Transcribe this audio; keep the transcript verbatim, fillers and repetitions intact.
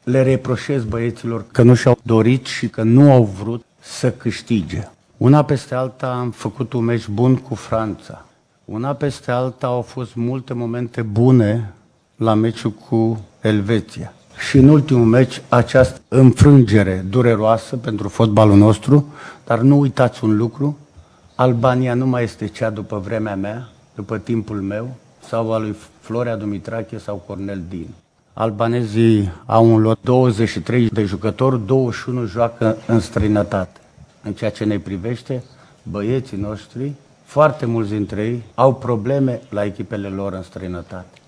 le reproșez băieților că nu și-au dorit și că nu au vrut să câștige. Una peste alta am făcut un meci bun cu Franța. Una peste alta au fost multe momente bune la meciul cu Elveția. Și în ultimul meci, această înfrângere dureroasă pentru fotbalul nostru, dar nu uitați un lucru, Albania nu mai este cea după vremea mea, după timpul meu, sau a lui Florea Dumitrache sau Cornel Din. Albanezii au un lot douăzeci și trei de jucători, douăzeci și unu joacă în străinătate. În ceea ce ne privește, băieții noștri, foarte mulți dintre ei, au probleme la echipele lor în străinătate.